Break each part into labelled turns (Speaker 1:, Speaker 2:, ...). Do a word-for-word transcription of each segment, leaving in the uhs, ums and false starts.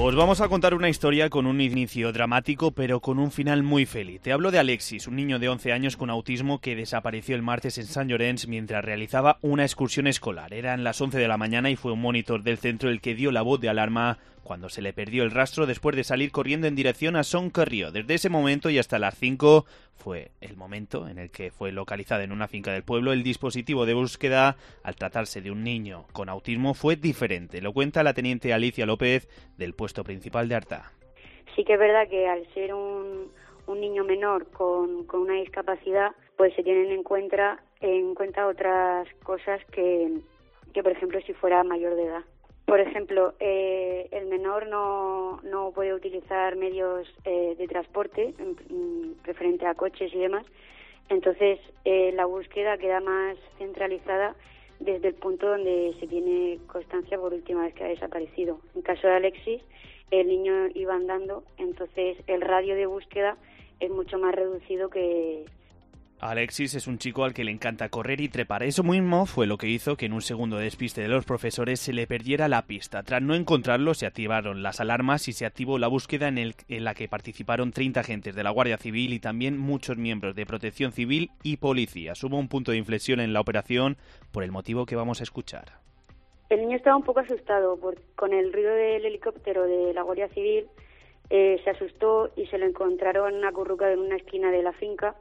Speaker 1: Os vamos a contar una historia con un inicio dramático, pero con un final muy feliz. Te hablo de Alexis, un niño de once años con autismo que desapareció el martes en Sant Llorenç mientras realizaba una excursión escolar. Eran las once de la mañana y fue un monitor del centro el que dio la voz de alarma cuando se le perdió el rastro después de salir corriendo en dirección a Son Carrió. Desde ese momento y hasta las cinco fue el momento en el que fue localizado en una finca del pueblo. El dispositivo de búsqueda, al tratarse de un niño con autismo, fue diferente. Lo cuenta la teniente Alicia López del puesto principal de Artà.
Speaker 2: Sí que es verdad que al ser un, un niño menor con, con una discapacidad, pues se tienen en cuenta, en cuenta otras cosas que, que, por ejemplo, si fuera mayor de edad. Por ejemplo, eh, el menor no, no puede utilizar medios eh, de transporte, en, referente a coches y demás. Entonces, eh, la búsqueda queda más centralizada desde el punto donde se tiene constancia por última vez que ha desaparecido. En caso de Alexis, el niño iba andando, entonces el radio de búsqueda es mucho más reducido que...
Speaker 1: Alexis es un chico al que le encanta correr y trepar. Eso mismo fue lo que hizo que en un segundo despiste de los profesores se le perdiera la pista. Tras no encontrarlo, se activaron las alarmas y se activó la búsqueda en, el, en la que participaron treinta agentes de la Guardia Civil y también muchos miembros de Protección Civil y policías. Hubo un punto de inflexión en la operación por el motivo que vamos a escuchar.
Speaker 2: El niño estaba un poco asustado por, con el ruido del helicóptero de la Guardia Civil. Eh, se asustó y se lo encontraron acurrucado en una esquina de la finca,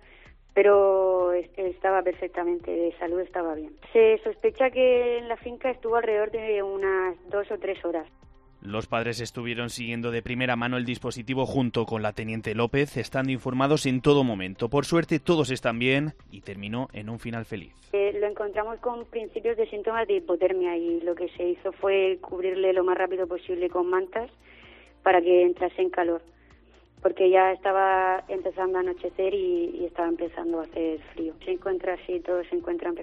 Speaker 2: pero estaba perfectamente, de salud estaba bien. Se sospecha que en la finca estuvo alrededor de unas dos o tres horas.
Speaker 1: Los padres estuvieron siguiendo de primera mano el dispositivo junto con la teniente López, estando informados en todo momento. Por suerte todos están bien y terminó en un final feliz.
Speaker 2: Eh, lo encontramos con principios de síntomas de hipotermia y lo que se hizo fue cubrirle lo más rápido posible con mantas para que entrase en calor, porque ya estaba empezando a anochecer y, y estaba empezando a hacer frío. Se encuentra así, todos se encuentran